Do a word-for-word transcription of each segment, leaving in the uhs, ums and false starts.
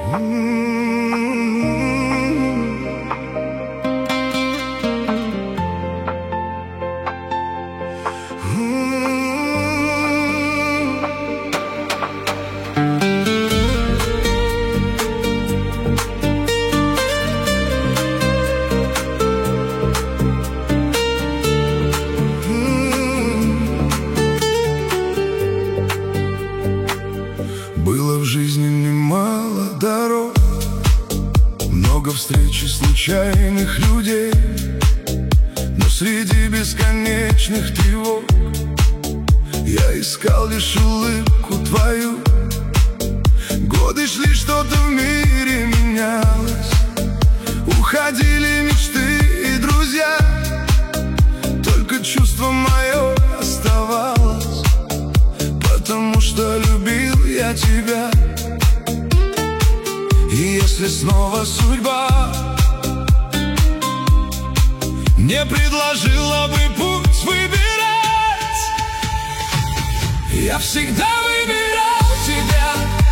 Было в жизни немало дорог, много встреч и случайных людей, но среди бесконечных тревог я искал лишь улыбку твою. Годы шли, что-то в мире менялось, уходили мечты и друзья, только чувство мое оставалось, потому что любил я тебя. И если снова судьба не предложила бы путь выбирать, я всегда выбирал тебя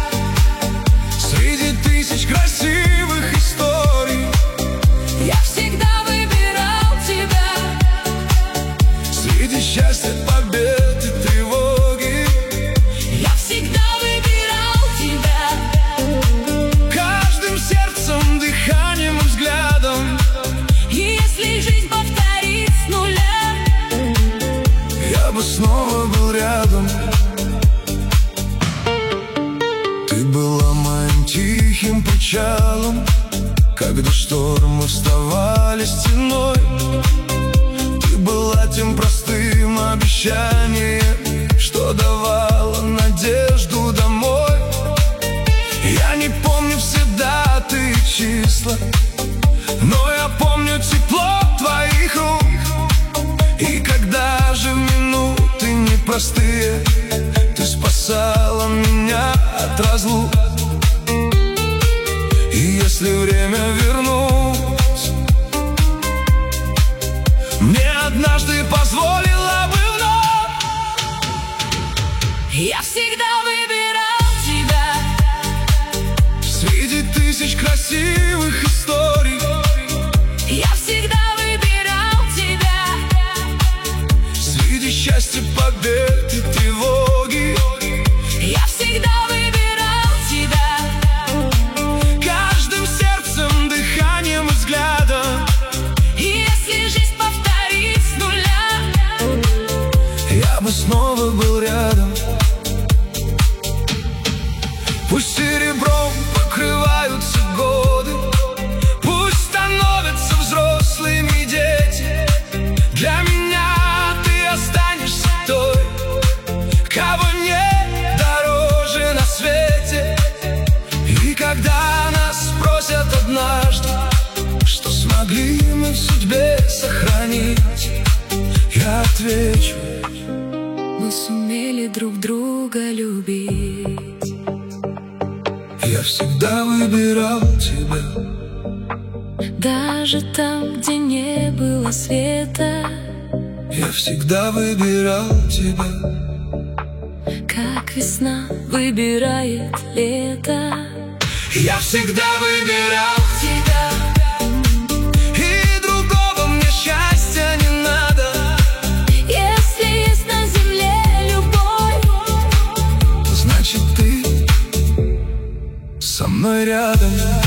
среди тысяч красивых историй. Я всегда выбирал тебя среди счастья, побед и тревоги. Я всегда выбирал тебя Каждым сердцем, дыханием и взглядом. И если жизнь повторит с нуля, я бы снова был рядом. Ты была моим тихим причалом, когда штормы вставали стеной. Ты была тем простым обещанием, что давало надежду домой. Я не помню все даты и числа, но я помню тепло твоих рук. И когда же в минуты непростые ты спасала меня от разлук. И если время вернуть, мне однажды позволила бы вновь, я всегда выбирал тебя среди тысяч красивых историй. Я всегда выбирал тебя среди счастья, побед и тревоги. Я всегда выбирал тебя Каждым сердцем, дыханием и взглядом. И если жизнь повторит с нуля, я бы снова был рядом. Пусть серебром покрываются годы, пусть становятся взрослыми дети. Для меня ты останешься той, кого нет дороже на свете. И когда нас спросят однажды, что смогли мы в судьбе сохранить, я отвечу: мы сумели друг друга любить. Я всегда выбирал тебя Даже там, где не было света. Я всегда выбирал тебя Как весна выбирает лето. Я всегда выбирал Тебя и другого мне счастья не надо. если есть на земле любовь, Значит, ты со мной рядом.